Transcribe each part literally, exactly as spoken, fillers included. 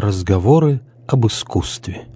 Разговоры об искусстве.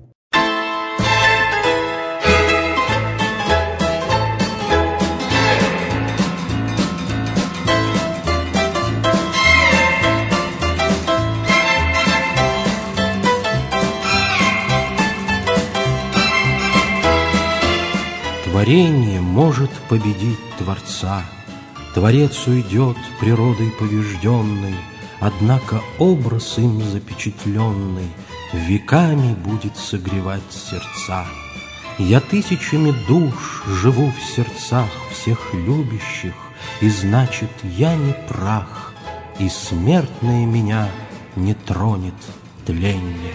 Творение может победить Творца, Творец уйдет природой побежденной, однако образ им запечатленный веками будет согревать сердца. Я тысячами душ живу в сердцах всех любящих, и значит, я не прах, и смертное меня не тронет тленье.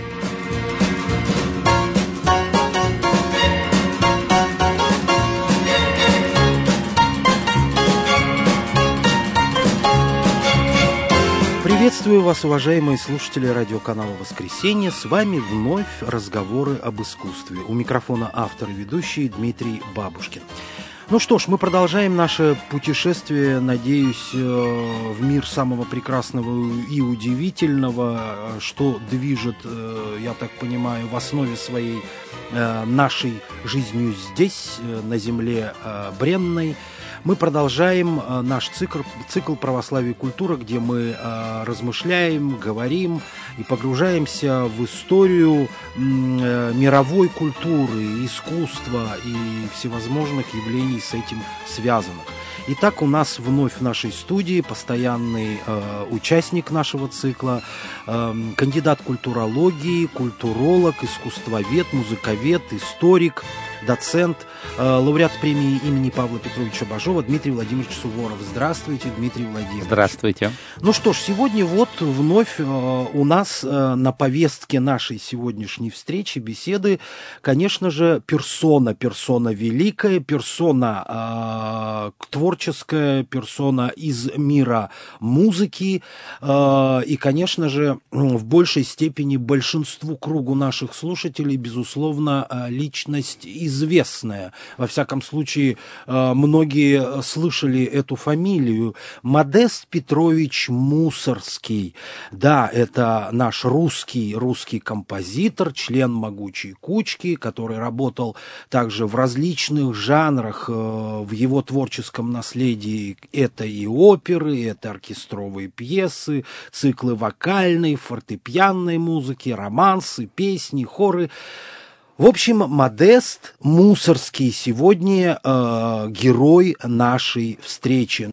Приветствую вас, уважаемые слушатели радиоканала «Воскресенье». С вами вновь разговоры об искусстве. У микрофона автор и ведущий Дмитрий Бабушкин. Ну что ж, мы продолжаем наше путешествие, надеюсь, в мир самого прекрасного и удивительного, что движет, я так понимаю, в основе своей нашей жизнью здесь, на земле бренной. Мы продолжаем наш цикл, цикл «Православие и культура», где мы э, размышляем, говорим и погружаемся в историю э, мировой культуры, искусства и всевозможных явлений с этим связанных. Итак, у нас вновь в нашей студии постоянный э, участник нашего цикла, э, кандидат культурологии, культуролог, искусствовед, музыковед, историк, доцент, э, лауреат премии имени Павла Петровича Бажова Дмитрий Владимирович Суворов. Здравствуйте, Дмитрий Владимирович. Здравствуйте. Ну что ж, сегодня вот вновь э, у нас э, на повестке нашей сегодняшней встречи, беседы, конечно же, персона, персона великая, персона э, творческая, персона из мира музыки, э, и, конечно же, в большей степени большинству кругу наших слушателей, безусловно, э, личность из известная. Во всяком случае, многие слышали эту фамилию. Модест Петрович Мусорский. Да, это наш русский, русский композитор, член «Могучей кучки», который работал также в различных жанрах. В его творческом наследии это и оперы, это оркестровые пьесы, циклы вокальной, фортепианной музыки, романсы, песни, хоры. В общем, Модест Мусорский сегодня э, герой нашей встречи.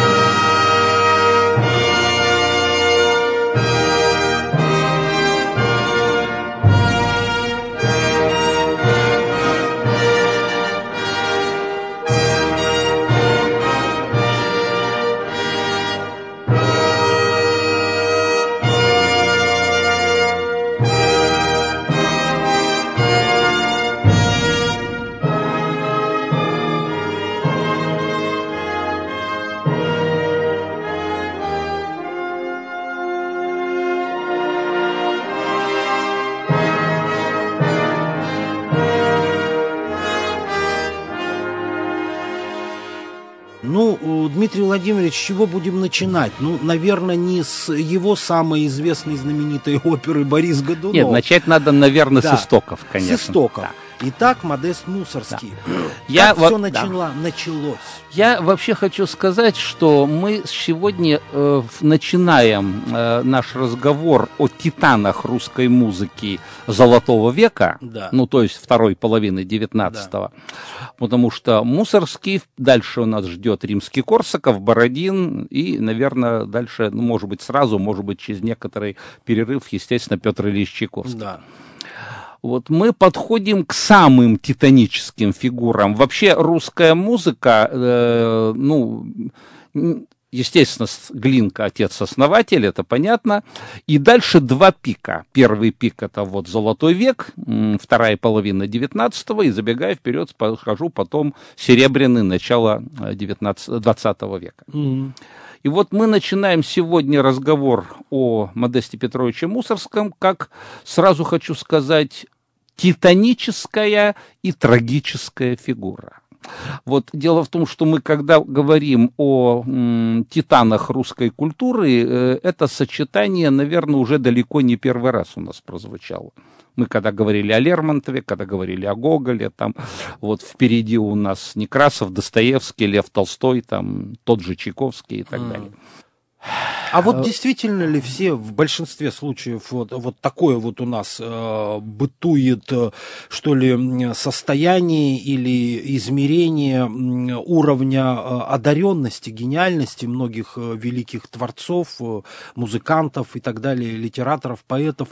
Ну, Дмитрий Владимирович, с чего будем начинать? Ну, наверное, не с его самой известной знаменитой оперы «Борис Годунов». Нет, начать надо, наверное, да, с истоков, конечно. С истоков. Да. Итак, Модест Мусорский. Да. Как Я, все вот, начало, да. началось? Я вообще хочу сказать, что мы сегодня э, начинаем э, наш разговор о титанах русской музыки Золотого века, да. ну, то есть второй половины девятнадцатого, да. Потому что Мусорский, дальше у нас ждет Римский-Корсаков, Бородин и, наверное, дальше, ну, может быть, сразу, может быть, через некоторый перерыв, естественно, Петр Ильич Чайковский. Да. Вот мы подходим к самым титаническим фигурам. Вообще русская музыка, э, ну, естественно, Глинка, отец-основатель, это понятно. И дальше два пика. Первый пик — это вот Золотой век, вторая половина девятнадцатого, и, забегая вперед, скажу потом Серебряный, начало девятнадцатого, двадцатого века. Mm-hmm. И вот мы начинаем сегодня разговор о Модесте Петровиче Мусорском, как, сразу хочу сказать, титаническая и трагическая фигура. Вот дело в том, что мы, когда говорим о м, титанах русской культуры, э, это сочетание, наверное, уже далеко не первый раз у нас прозвучало. Мы когда говорили о Лермонтове, когда говорили о Гоголе, там вот впереди у нас Некрасов, Достоевский, Лев Толстой, там тот же Чайковский и так mm. далее. А вот действительно ли все, в большинстве случаев, вот, вот такое вот у нас э, бытует, э, что ли, состояние или измерение э, уровня э, одаренности, гениальности многих э, великих творцов, э, музыкантов и так далее, литераторов, поэтов?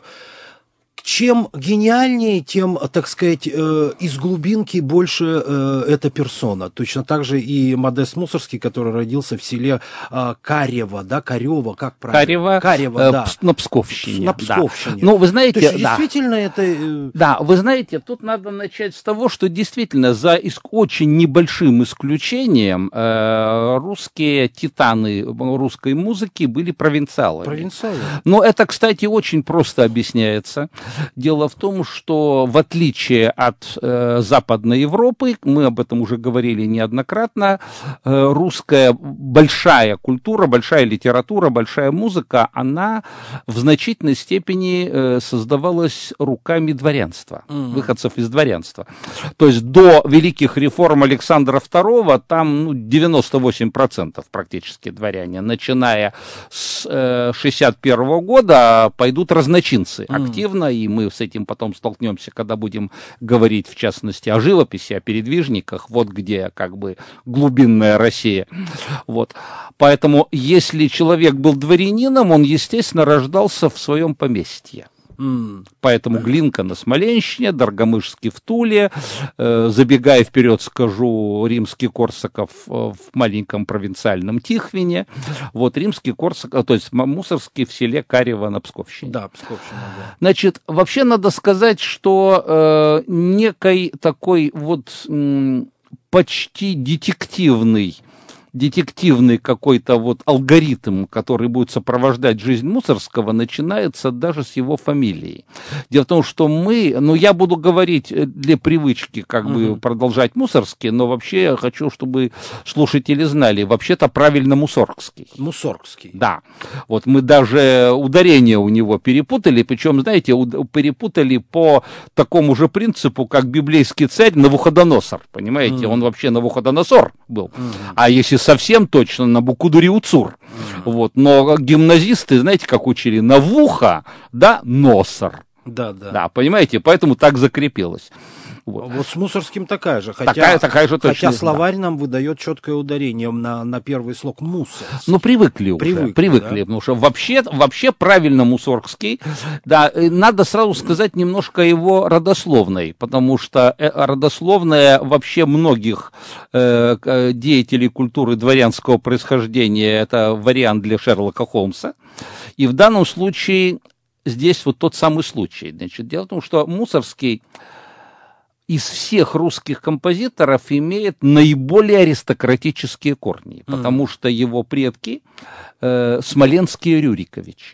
Чем гениальнее, тем, так сказать, э, из глубинки больше э, эта персона. Точно так же и Модест Мусоргский, который родился в селе э, Карево, да, Карево, как правильно? Карево, Карево, э, да. На Псковщине. На Псковщине. Да. Ну, вы знаете, То есть, да. действительно, это... Э... Да, вы знаете, тут надо начать с того, что действительно за иск... очень небольшим исключением э, русские титаны русской музыки были провинциалами. Провинциалы. Но это, кстати, очень просто объясняется. Дело в том, что в отличие от э, Западной Европы, мы об этом уже говорили неоднократно, э, русская большая культура, большая литература, большая музыка, она в значительной степени э, создавалась руками дворянства, mm-hmm. выходцев из дворянства. То есть до великих реформ Александра второго там ну, девяносто восемь процентов практически дворяне, начиная с э, шестьдесят первого года пойдут разночинцы mm-hmm. активно, и мы с этим потом столкнемся, когда будем говорить, в частности, о живописи, о передвижниках, вот где как бы глубинная Россия. Вот. Поэтому, если человек был дворянином, он, естественно, рождался в своем поместье. Mm. Поэтому Глинка на Смоленщине, Доргомышский в Туле, э, забегая вперед, скажу, Римский-Корсаков в маленьком провинциальном Тихвине, вот Римский-Корсаков, то есть Мусоргский в селе Карево на Псковщине. Да, Псковщина, да. Значит, вообще надо сказать, что э, некий такой вот м, почти детективный детективный какой-то вот алгоритм, который будет сопровождать жизнь Мусоргского, начинается даже с его фамилии. Дело в том, что мы, ну, я буду говорить для привычки, как uh-huh. бы продолжать Мусоргский, но вообще я хочу, чтобы слушатели знали, вообще-то правильно Мусоргский. Мусоргский. Да. Вот мы даже ударение у него перепутали, причем, знаете, перепутали по такому же принципу, как библейский царь Навуходоносор, понимаете, uh-huh. он вообще Навуходоносор был. Uh-huh. А если совсем точно, Набукудурри-Уцур. Mm-hmm. Вот. Но гимназисты, знаете, как учили? Навуха, да, Носор. Да, да. Да, понимаете, поэтому так закрепилось. Вот. вот с Мусоргским такая же, хотя, такая, такая же точно, хотя словарь да. нам выдает четкое ударение на, на первый слог Мусоргский. Ну, привыкли уже, привыкли, привыкли да? потому что вообще, вообще правильно Мусоргский, да, надо сразу сказать немножко его родословной, потому что родословная вообще многих э, деятелей культуры дворянского происхождения, это вариант для Шерлока Холмса, и в данном случае здесь вот тот самый случай. Значит, дело в том, что Мусоргский из всех русских композиторов имеет наиболее аристократические корни, mm. потому что его предки э, смоленские Рюриковичи.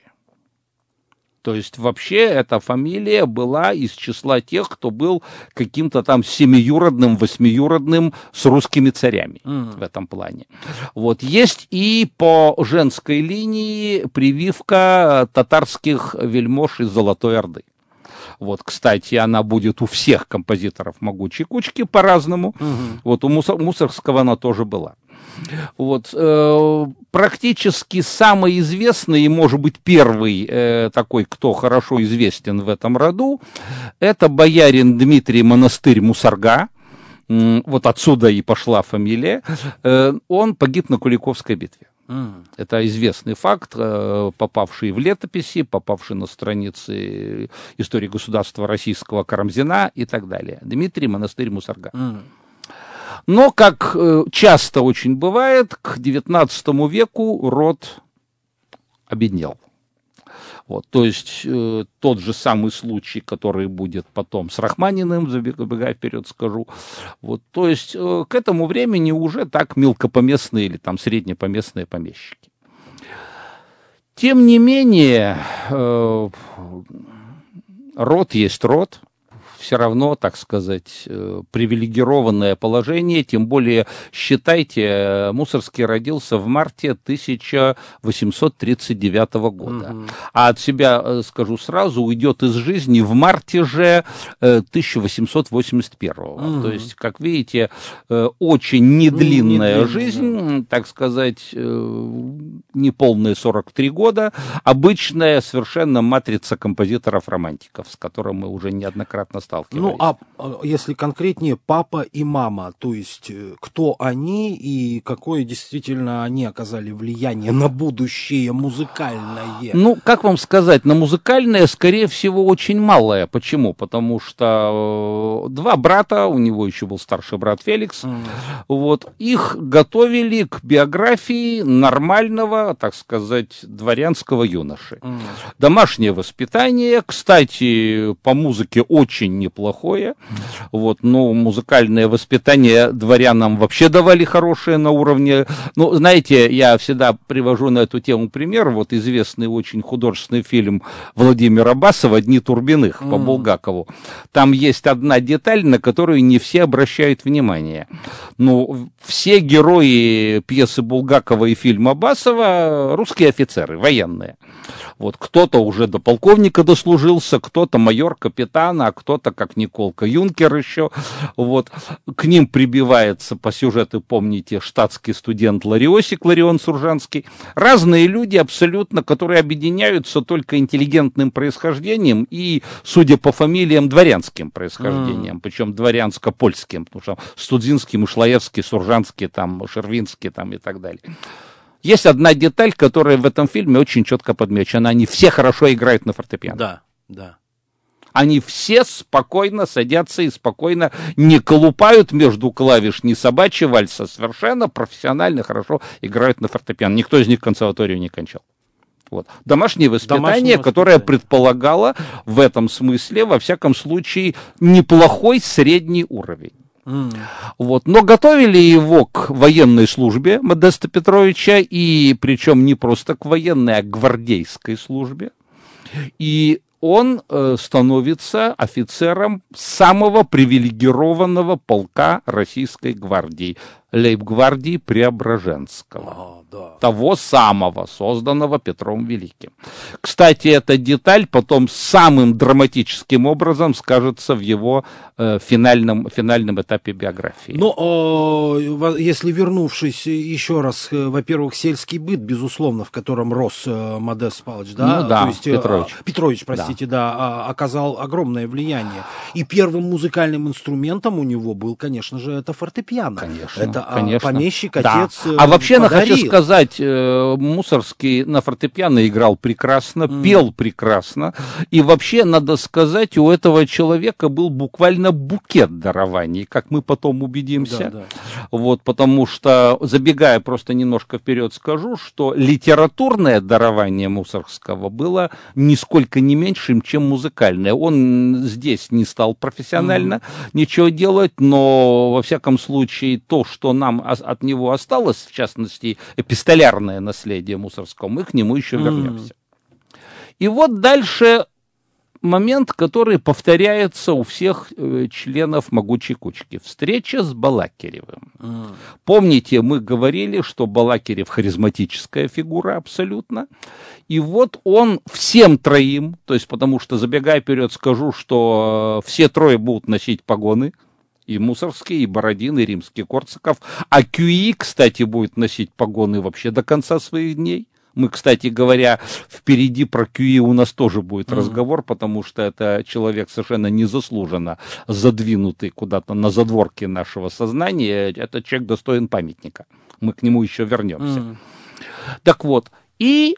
То есть вообще эта фамилия была из числа тех, кто был каким-то там семиюродным, восьмиюродным с русскими царями mm. в этом плане. Вот. Есть и по женской линии прививка татарских вельмож из Золотой Орды. Вот, кстати, она будет у всех композиторов «Могучей кучки» по-разному. Угу. Вот у Мусоргского она тоже была. Вот, э, практически самый известный и, может быть, первый э, такой, кто хорошо известен в этом роду, это боярин Дмитрий Монастырь Мусорга. Вот отсюда и пошла фамилия. Э, он погиб на Куликовской битве. Mm. Это известный факт, попавший в летописи, попавший на страницы истории государства российского Карамзина и так далее. Дмитрий Монастырь Мусорга. Mm. Но, как часто очень бывает, к девятнадцатому веку род обеднел. Вот, то есть э, тот же самый случай, который будет потом с Рахманиным, забегая вперед скажу. Вот, то есть э, к этому времени уже так мелкопоместные или там среднепоместные помещики. Тем не менее, э, род есть род. все равно, так сказать, привилегированное положение, тем более, считайте, Мусоргский родился в марте тысяча восемьсот тридцать девятого года, mm-hmm. а от себя, скажу сразу, уйдет из жизни в марте же тысяча восемьсот восемьдесят первого. Mm-hmm. То есть, как видите, очень недлинная mm-hmm. жизнь, так сказать, неполные сорок три года, обычная совершенно матрица композиторов-романтиков, с которым мы уже неоднократно сталкивались. Ну, а если конкретнее, папа и мама, то есть кто они и какое действительно они оказали влияние на будущее музыкальное? Ну, как вам сказать, на музыкальное, скорее всего, очень малое. Почему? Потому что два брата, у него еще был старший брат Феликс, mm. вот, их готовили к биографии нормального, так сказать, дворянского юноши. Mm. Домашнее воспитание, кстати, по музыке очень неплохое. Вот, ну, музыкальное воспитание дворянам вообще давали хорошее на уровне. Ну, знаете, я всегда привожу на эту тему пример. Вот известный очень художественный фильм Владимира Басова «Дни Турбиных» mm. по Булгакову. Там есть одна деталь, на которую не все обращают внимание. Ну, все герои пьесы Булгакова и фильма Басова русские офицеры, военные. Вот, кто-то уже до полковника дослужился, кто-то майор, капитан, а кто-то, как Николка, юнкер еще. Вот. К ним прибивается по сюжету, помните, штатский студент Лариосик, Ларион Суржанский. Разные люди абсолютно, которые объединяются только интеллигентным происхождением и, судя по фамилиям, дворянским происхождением, mm. причем дворянско-польским, потому что Студзинский, Мышлоевский, Суржанский, там, Шервинский там, и так далее. Есть одна деталь, которая в этом фильме очень четко подмечена. Они все хорошо играют на фортепиано. Да, да. Они все спокойно садятся и спокойно не колупают между клавиш ни собачьи вальса. Совершенно профессионально хорошо играют на фортепиано. Никто из них консерваторию не кончал. Вот. Домашнее воспитание, Домашнее которое воспитание. предполагало в этом смысле, во всяком случае, неплохой средний уровень. Mm. Вот. Но готовили его к военной службе Модеста Петровича, и причем не просто к военной, а к гвардейской службе. И он э, становится офицером самого привилегированного полка Российской гвардии, лейб-гвардии Преображенского. Oh, да. Того самого, созданного Петром Великим. Кстати, эта деталь потом самым драматическим образом скажется в его э, финальном, финальном этапе биографии. Ну, э, если вернувшись еще раз, э, во-первых, сельский быт, безусловно, в котором рос э, Модест Павлович, да? Ну, да, То есть, Петрович. Э, Петрович, простите, да, да оказал огромное влияние. И первым музыкальным инструментом у него был, конечно же, это фортепиано. Конечно. Это Конечно. помещик, да. отец А вообще, подарил. хочу сказать, Мусоргский на фортепиано играл прекрасно, mm. пел прекрасно. И вообще, надо сказать, у этого человека был буквально букет дарований, как мы потом убедимся. Да, да. Вот, потому что, забегая просто немножко вперед, скажу, что литературное дарование Мусоргского было нисколько не меньшим, чем музыкальное. Он здесь не стал профессионально mm. ничего делать, но, во всяком случае, то, что нам от него осталось, в частности, эпистолярное наследие Мусоргского, мы к нему еще вернемся. Mm. И вот дальше момент, который повторяется у всех э, членов «Могучей кучки». Встреча с Балакиревым. Mm. Помните, мы говорили, что Балакирев харизматическая фигура абсолютно. И вот он всем троим, то есть потому что, забегая вперед, скажу, что э, все трое будут носить погоны. И Мусоргский, и Бородин, и Римский-Корсаков. А Кюи, кстати, будет носить погоны вообще до конца своих дней. Мы, кстати говоря, впереди про Кюи у нас тоже будет mm-hmm. разговор, потому что это человек совершенно незаслуженно задвинутый куда-то на задворки нашего сознания. Этот человек достоин памятника. Мы к нему еще вернемся. Mm-hmm. Так вот, и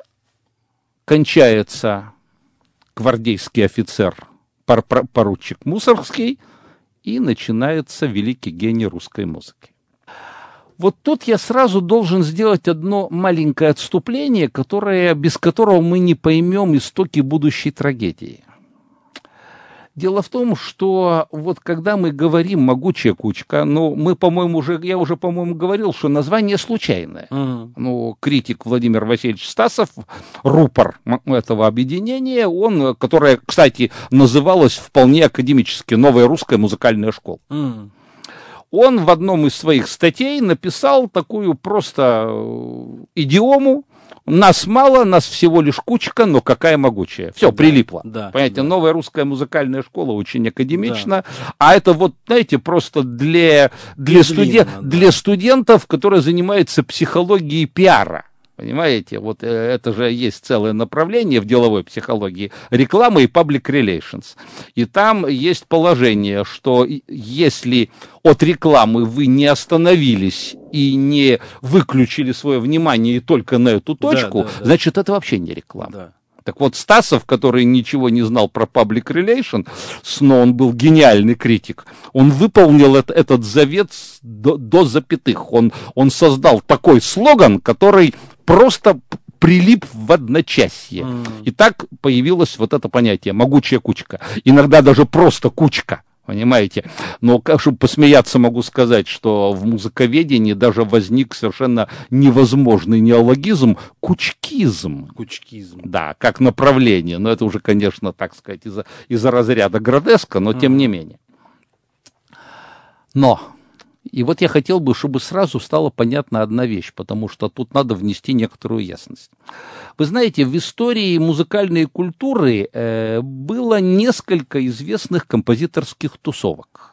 кончается гвардейский офицер, поручик Мусоргский, и начинается великий гений русской музыки. Вот тут я сразу должен сделать одно маленькое отступление, которое, без которого мы не поймем истоки будущей трагедии. Дело в том, что вот когда мы говорим «могучая кучка», ну, мы, по-моему, уже, я уже, по-моему, говорил, что название случайное. Uh-huh. Ну, критик Владимир Васильевич Стасов, рупор этого объединения, он, которое, кстати, называлось вполне академически «Новая русская музыкальная школа». Uh-huh. Он в одном из своих статей написал такую просто идиому: нас мало, нас всего лишь кучка, но какая могучая. Все, да, прилипло. Да, понимаете, да. Новая русская музыкальная школа очень академична, да. А это вот, знаете, просто для, для, студен... да. для студентов, которые занимаются психологией пиара. Понимаете, вот это же есть целое направление в деловой психологии — реклама и public relations. И там есть положение, что если от рекламы вы не остановились и не выключили свое внимание и только на эту точку, да, да, да. значит, это вообще не реклама. Да. Так вот, Стасов, который ничего не знал про public relations, но он был гениальный критик, он выполнил это, этот завет до, до запятых. Он, он создал такой слоган, который просто прилип в одночасье. Mm. И так появилось вот это понятие «могучая кучка». Иногда даже просто кучка. Понимаете? Но, чтобы посмеяться, могу сказать, что в музыковедении даже возник совершенно невозможный неологизм — кучкизм. Кучкизм. Да, как направление. Но это уже, конечно, так сказать, из-за, из-за разряда гротеска, но тем mm. не менее. Но, и вот я хотел бы, чтобы сразу стала понятна одна вещь, потому что тут надо внести некоторую ясность. Вы знаете, в истории музыкальной культуры э, было несколько известных композиторских тусовок.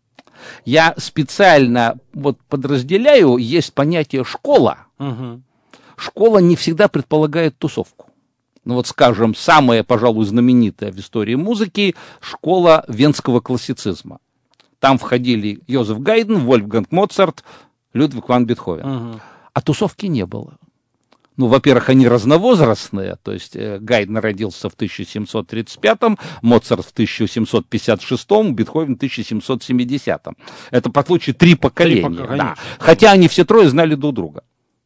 Я специально вот подразделяю, есть понятие «школа». Угу. Школа не всегда предполагает тусовку. Ну вот, скажем, самая, пожалуй, знаменитая в истории музыки — школа венского классицизма. Там входили Йозеф Гайдн, Вольфганг Моцарт, Людвиг ван Бетховен. Угу. А тусовки не было. Ну, во-первых, они разновозрастные, то есть э, Гайдн родился в тысяча семьсот тридцать пятом, Моцарт в тысяча семьсот пятьдесят шестом, Бетховен в тысяча семьсот семидесятом. Это, по случаю, три поколения. Три поколения. Да. Хотя они все трое знали друг друга.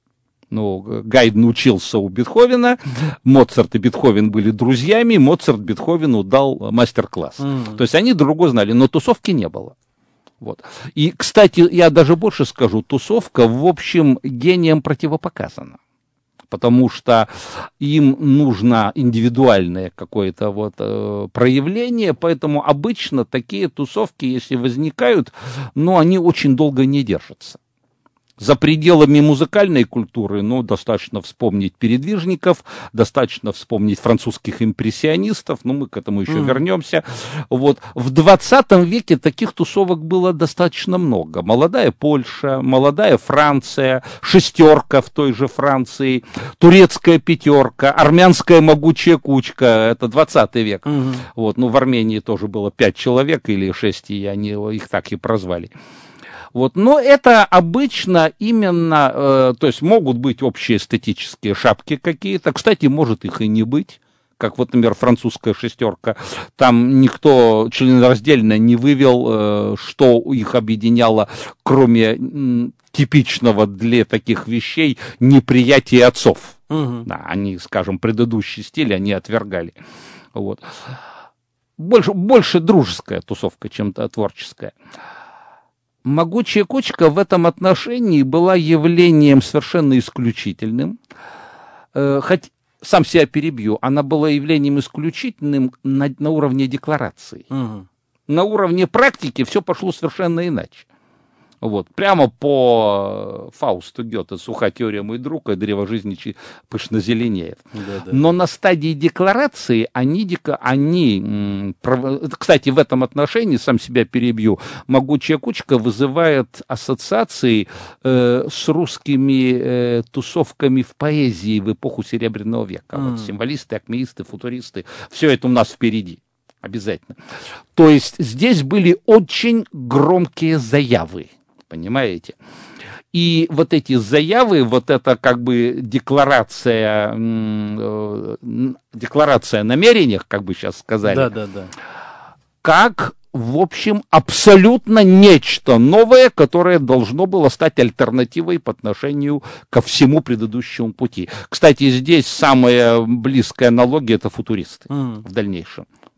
Ну, Гайдн учился у Бетховена, Моцарт и Бетховен были друзьями, Моцарт Бетховену дал мастер-класс. Mm. То есть они друг друга знали, но тусовки не было. Вот. И, кстати, я даже больше скажу, тусовка, в общем, гением противопоказана. Потому что им нужно индивидуальное какое-то вот, э, проявление, поэтому обычно такие тусовки, если возникают, ну, они очень долго не держатся. За пределами музыкальной культуры, ну, достаточно вспомнить передвижников, достаточно вспомнить французских импрессионистов, ну, мы к этому еще mm. вернемся. Вот. В двадцатом веке таких тусовок было достаточно много. Молодая Польша, молодая Франция, шестерка в той же Франции, турецкая пятерка, армянская могучая кучка, это двадцатый век. Mm-hmm. Вот. Ну, в Армении тоже было пять человек или шесть, и они их так и прозвали. Вот. Но это обычно именно, э, то есть могут быть общие эстетические шапки какие-то, кстати, может их и не быть, как вот, например, французская шестерка, там никто членораздельно не вывел, э, что их объединяло, кроме м, типичного для таких вещей неприятия отцов. Угу. Да, они, скажем, предыдущий стиль они отвергали. Вот. Больше, больше дружеская тусовка, чем творческая. Могучая кучка в этом отношении была явлением совершенно исключительным. Хоть сам себя перебью, она была явлением исключительным на, на уровне декларации. Угу. На уровне практики все пошло совершенно иначе. Вот. Прямо по Фаусту Гёте «Суха теория, мой друг, и древо жизни пышно зеленеет». Да, да. Но на стадии декларации они, они, кстати, в этом отношении, сам себя перебью, могучая кучка вызывает ассоциации э, с русскими э, тусовками в поэзии в эпоху Серебряного века. Mm. Вот символисты, акмеисты, футуристы, все это у нас впереди. Обязательно. То есть здесь были очень громкие заявы. Понимаете? И вот эти заявы, вот это как бы декларация, э, декларация о намерениях, как бы сейчас сказали, да, да, да. как, в общем, абсолютно нечто новое, которое должно было стать альтернативой по отношению ко всему предыдущему пути. Кстати, здесь самая близкая аналогия — это футуристы mm. в дальнейшем.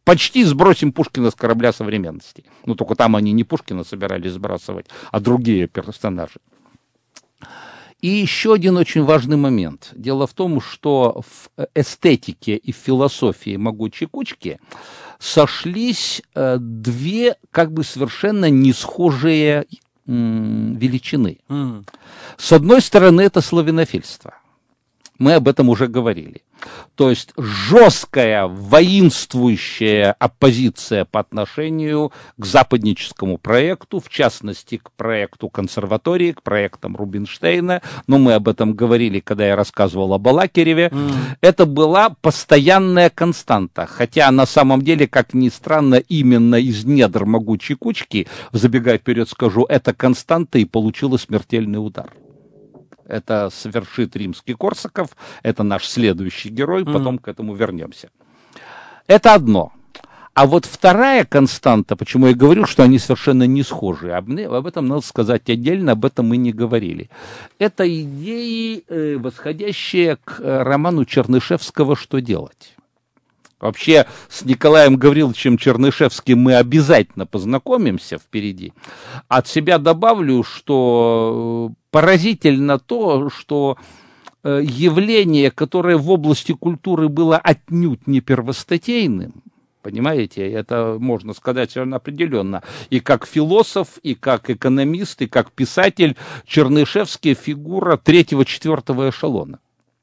почти сбросим Пушкина с корабля современности. Ну, только там они не Пушкина собирались сбрасывать, а другие персонажи. И еще один очень важный момент. Дело в том, что в эстетике и в философии «Могучей кучки» сошлись э, две как бы совершенно не схожие м, величины. Mm. С одной стороны, это славянофильство. Мы об этом уже говорили. То есть жесткая, воинствующая оппозиция по отношению к западническому проекту, в частности, к проекту консерватории, к проектам Рубинштейна. Но мы об этом говорили, когда я рассказывал о Балакиреве. Mm. Это была постоянная константа. Хотя на самом деле, как ни странно, именно из недр «Могучей кучки», забегая вперед скажу, эта константа и получила смертельный удар. Это совершит Римский-Корсаков, это наш следующий герой, mm-hmm. потом к этому вернемся. Это одно. А вот вторая константа, почему я говорю, что они совершенно не схожи, об, об этом надо сказать отдельно, об этом мы не говорили. Это идеи, э, восходящие к э, роману Чернышевского «Что делать?». Вообще, с Николаем Гавриловичем Чернышевским мы обязательно познакомимся впереди. От себя добавлю, что поразительно то, что явление, которое в области культуры было отнюдь не первостатейным, понимаете, это можно сказать совершенно определенно, и как философ, и как экономист, и как писатель, Чернышевский фигура третьего-четвертого эшелона.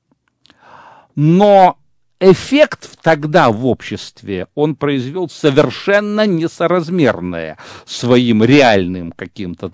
Но эффект тогда в обществе он произвел совершенно несоразмерное своим реальным каким-то,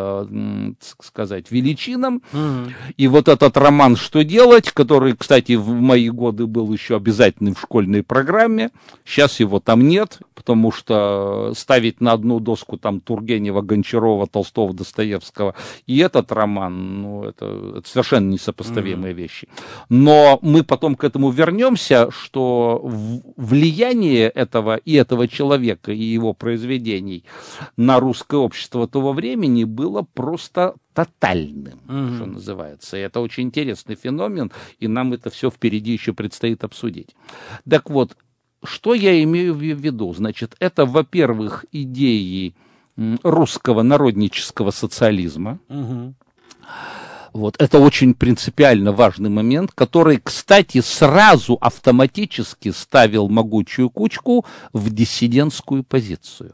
э, так сказать, величинам. Mm-hmm. И вот этот роман «Что делать?», который, кстати, в мои годы был еще обязательным в школьной программе, сейчас его там нет, потому что ставить на одну доску там Тургенева, Гончарова, Толстого, Достоевского и этот роман, ну, это, это совершенно несопоставимые mm-hmm. вещи. Но мы потом к этому вернемся, что влияние этого и этого человека, и его произведений на русское общество того времени было просто тотальным, mm-hmm. что называется. И это очень интересный феномен, и нам это все впереди еще предстоит обсудить. Так вот, что я имею в виду? Значит, это, во-первых, идеи русского народнического социализма. Mm-hmm. Вот, это очень принципиально важный момент, который, кстати, сразу автоматически ставил «Могучую кучку» в диссидентскую позицию.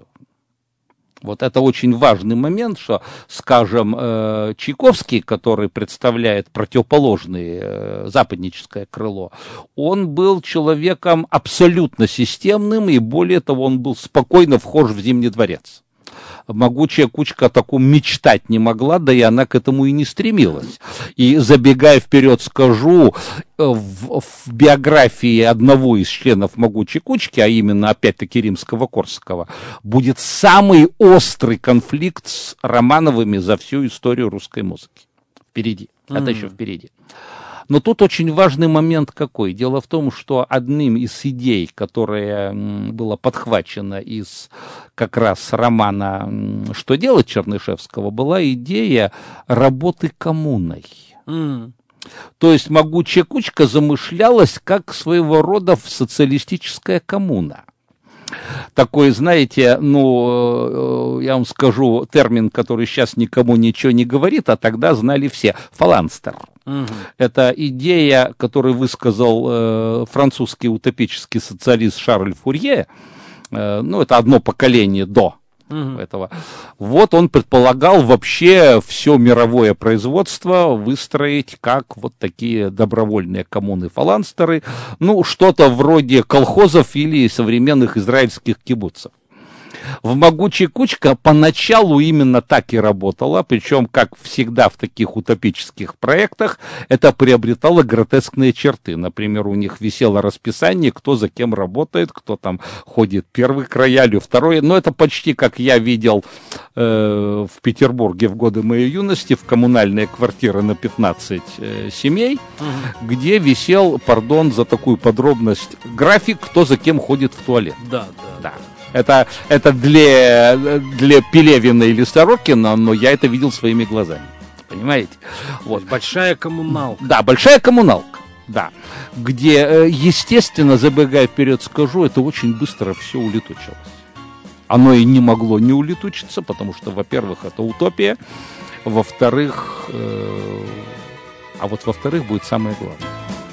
Вот это очень важный момент, что, скажем, э, Чайковский, который представляет противоположное э, западническое крыло, он был человеком абсолютно системным, и более того, он был спокойно вхож в Зимний дворец. «Могучая кучка» о таком мечтать не могла, да и она к этому и не стремилась. И, забегая вперед, скажу, в, в биографии одного из членов «Могучей кучки», а именно, опять-таки, Римского-Корсакова, будет самый острый конфликт с Романовыми за всю историю русской музыки. Впереди. Mm-hmm. Это еще впереди. Но тут очень важный момент какой. Дело в том, что одним из идей, которая была подхвачена из как раз романа «Что делать?» Чернышевского, была идея работы коммуной. Mm. То есть «Могучая кучка» замышлялась как своего рода социалистическая коммуна. Такой, знаете, ну, я вам скажу термин, который сейчас никому ничего не говорит, а тогда знали все. Фаланстер. Угу. Это идея, которую высказал э, французский утопический социалист Шарль Фурье. Э, ну, это одно поколение до угу. этого. Вот он предполагал вообще все мировое производство выстроить как вот такие добровольные коммуны-фаланстеры. Ну, что-то вроде колхозов или современных израильских кибуцев. В «Могучей кучке» поначалу именно так и работало, причем, как всегда в таких утопических проектах, это приобретало гротескные черты. Например, у них висело расписание, кто за кем работает, кто там ходит первый к роялю, второй. Но это почти как я видел э, в Петербурге в годы моей юности, в коммунальные квартиры на пятнадцать э, семей, угу. где висел, пардон за такую подробность, график, кто за кем ходит в туалет. Да, да. да. Это, это для, для Пелевина или Сорокина, но я это видел своими глазами. Понимаете? Вот. Большая коммуналка. Да, большая коммуналка. Да, где, естественно, забегая вперед, скажу, это очень быстро все улетучилось. Оно и не могло не улетучиться, потому что, во-первых, это утопия, во-вторых, э, а вот во-вторых будет самое главное.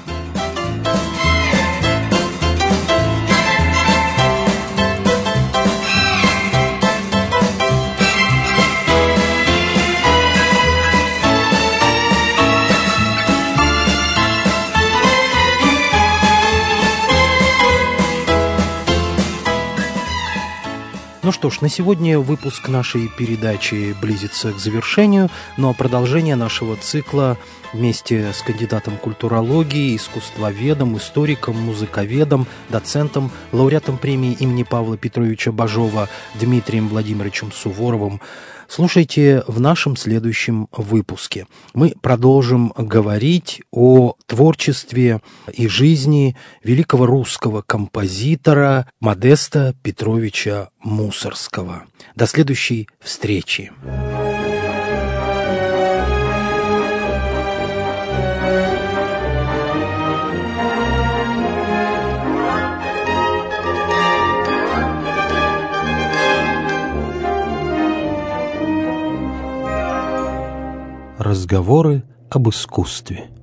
Ну что ж, на сегодня выпуск нашей передачи близится к завершению, ну а продолжение нашего цикла вместе с кандидатом культурологии, искусствоведом, историком, музыковедом, доцентом, лауреатом премии имени Павла Петровича Бажова Дмитрием Владимировичем Суворовым слушайте в нашем следующем выпуске. Мы продолжим говорить о творчестве и жизни великого русского композитора Модеста Петровича Мусоргского. До следующей встречи. Разговоры об искусстве.